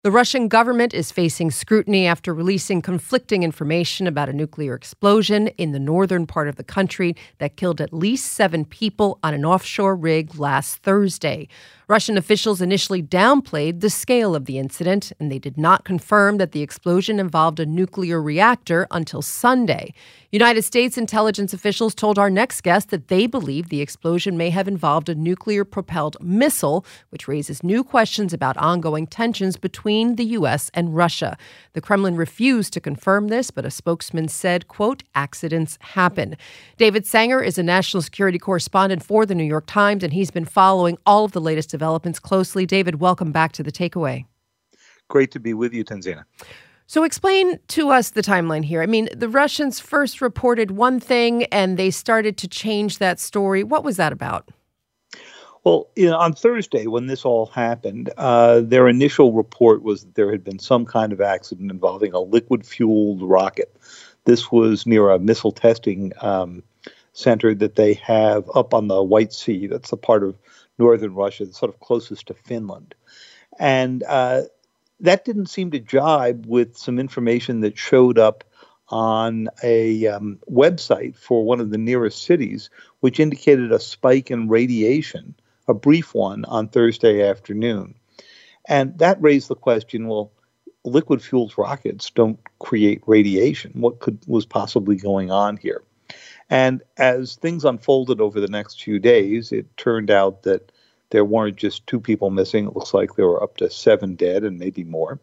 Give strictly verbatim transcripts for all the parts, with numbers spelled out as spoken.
The Russian government is facing scrutiny after releasing conflicting information about a nuclear explosion in the northern part of the country that killed at least seven people on an offshore rig last Thursday. Russian officials initially downplayed the scale of the incident, and they did not confirm that the explosion involved a nuclear reactor until Sunday. United States intelligence officials told our next guest that they believe the explosion may have involved a nuclear-propelled missile, which raises new questions about ongoing tensions between the U S and Russia. The Kremlin refused to confirm this, but a spokesman said, quote, accidents happen. David Sanger is a national security correspondent for the New York Times, and he's been following all of the latest developments closely. David, welcome back to The Takeaway. Great to be with you, Tanzina. So explain to us the timeline here. I mean, the Russians first reported one thing and they started to change that story. What was that about? Well, you know, on Thursday, when this all happened, uh, their initial report was that there had been some kind of accident involving a liquid-fueled rocket. This was near a missile testing um, center that they have up on the White Sea. That's the part of northern Russia that's sort of closest to Finland. And uh, that didn't seem to jibe with some information that showed up on a um, website for one of the nearest cities, which indicated a spike in radiation, a brief one, on Thursday afternoon. And that raised the question, well, liquid-fueled rockets don't create radiation. What could was possibly going on here? And as things unfolded over the next few days, it turned out that there weren't just two people missing. It looks like there were up to seven dead and maybe more.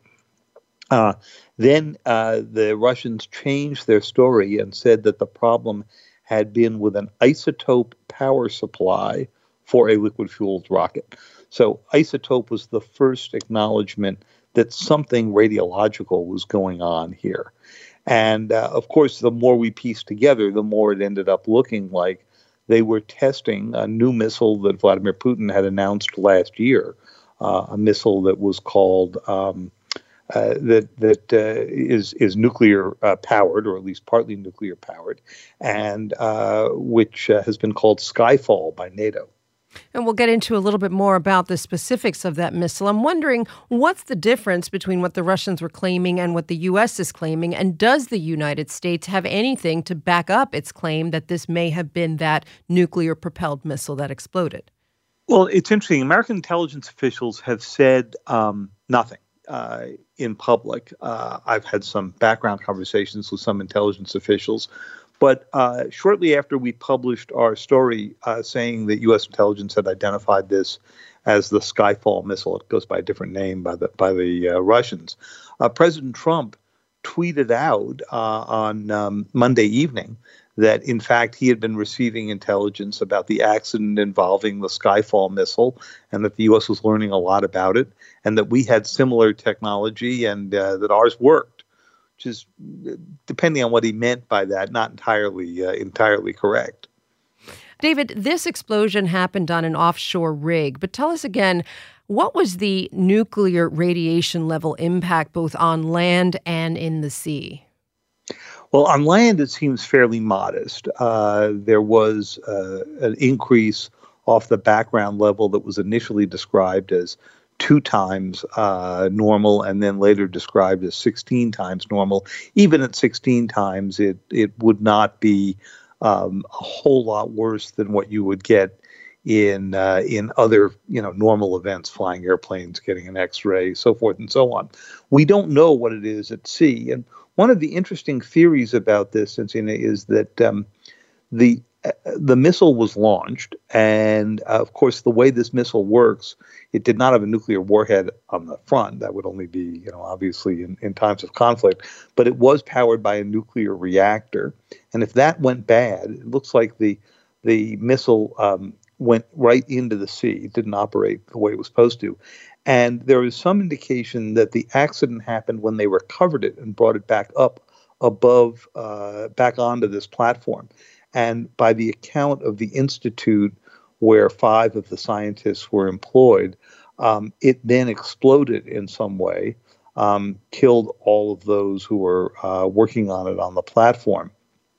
Uh, then uh, the Russians changed their story and said that the problem had been with an isotope power supply for a liquid-fueled rocket. So isotope was the first acknowledgement that something radiological was going on here. And, uh, of course, the more we pieced together, the more it ended up looking like they were testing a new missile that Vladimir Putin had announced last year, uh, a missile that was called, um, uh, that that uh, is, is nuclear uh, powered, or at least partly nuclear powered, and uh, which uh, has been called Skyfall by NATO. And we'll get into a little bit more about the specifics of that missile. I'm wondering, what's the difference between what the Russians were claiming and what the U S is claiming? And does the United States have anything to back up its claim that this may have been that nuclear-propelled missile that exploded? Well, it's interesting. American intelligence officials have said um, nothing uh, in public. Uh, I've had some background conversations with some intelligence officials. But uh, shortly after we published our story uh, saying that U S intelligence had identified this as the Skyfall missile, it goes by a different name by the by the uh, Russians, uh, President Trump tweeted out uh, on um, Monday evening that, in fact, he had been receiving intelligence about the accident involving the Skyfall missile and that the U S was learning a lot about it and that we had similar technology and uh, that ours worked. Which is, depending on what he meant by that, not entirely uh, entirely correct. David, this explosion happened on an offshore rig, but tell us again, what was the nuclear radiation level impact both on land and in the sea? Well, on land, it seems fairly modest. Uh, there was uh, an increase off the background level that was initially described as two times uh, normal and then later described as sixteen times normal. Even at sixteen times, it it would not be um, a whole lot worse than what you would get in uh, in other you know normal events, flying airplanes, getting an X-ray, so forth and so on. We don't know what it is at sea. And one of the interesting theories about this, Cincinnati, is that um, the The missile was launched, and uh, of course, the way this missile works, it did not have a nuclear warhead on the front. That would only be, you know, obviously in, in times of conflict, but it was powered by a nuclear reactor. And if that went bad, it looks like the the missile um, went right into the sea. It didn't operate the way it was supposed to. And there is some indication that the accident happened when they recovered it and brought it back up above, uh, back onto this platform. And by the account of the institute where five of the scientists were employed, um, it then exploded in some way, um, killed all of those who were uh, working on it on the platform.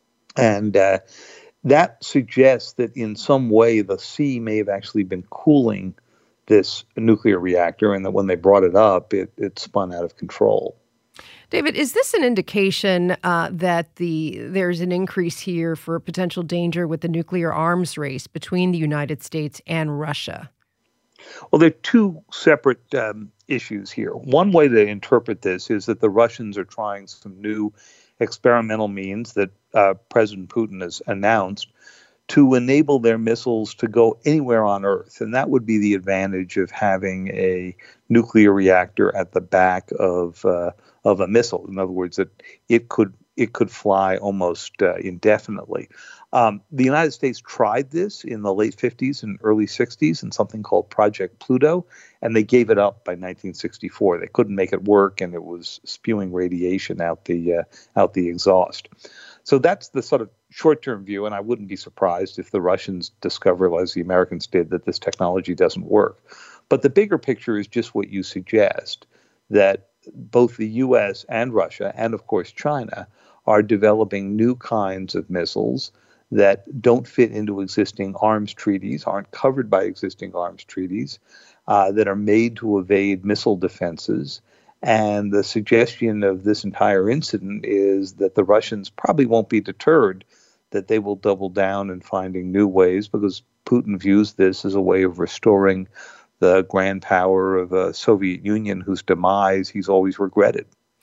And uh, that suggests that in some way the sea may have actually been cooling this nuclear reactor, and that when they brought it up, it, it spun out of control. David, is this an indication uh, that the there's an increase here for potential danger with the nuclear arms race between the United States and Russia? Well, there are two separate um, issues here. One way to interpret this is that the Russians are trying some new experimental means that uh, President Putin has announced to enable their missiles to go anywhere on Earth. And that would be the advantage of having a nuclear reactor at the back of uh, of a missile. In other words, that it could it could fly almost uh, indefinitely. Um, the United States tried this in the late fifties and early sixties in something called Project Pluto, and they gave it up by nineteen sixty-four. They couldn't make it work, and it was spewing radiation out the uh, out the exhaust. So that's the sort of short-term view, and I wouldn't be surprised if the Russians discover, as the Americans did, that this technology doesn't work. But the bigger picture is just what you suggest, that both the U S and Russia, and of course China, are developing new kinds of missiles that don't fit into existing arms treaties, aren't covered by existing arms treaties, uh, that are made to evade missile defenses. And the suggestion of this entire incident is that the Russians probably won't be deterred, that they will double down in finding new ways, because Putin views this as a way of restoring the grand power of the Soviet Union, whose demise he's always regretted.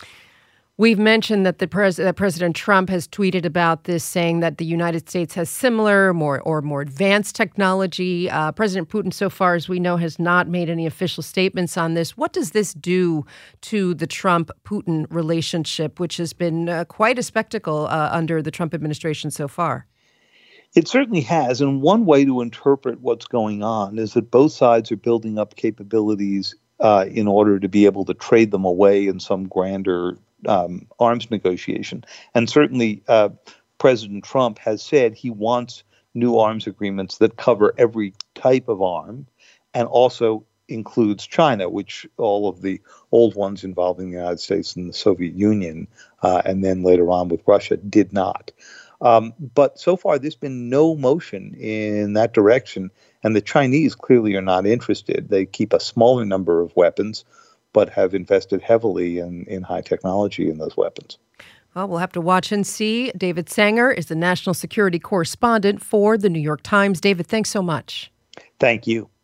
We've mentioned that the pres- that President Trump has tweeted about this, saying that the United States has similar, more or more advanced technology. Uh, President Putin, so far as we know, has not made any official statements on this. What does this do to the Trump-Putin relationship, which has been uh, quite a spectacle uh, under the Trump administration so far? It certainly has. And one way to interpret what's going on is that both sides are building up capabilities uh, in order to be able to trade them away in some grander Um, arms negotiation. And certainly uh, President Trump has said he wants new arms agreements that cover every type of arm and also includes China, which all of the old ones involving the United States and the Soviet Union, uh, and then later on with Russia, did not. Um, but so far, there's been no motion in that direction, and the Chinese clearly are not interested. They keep a smaller number of weapons, but have invested heavily in, in high technology in those weapons. Well, we'll have to watch and see. David Sanger is the national security correspondent for the New York Times. David, thanks so much. Thank you.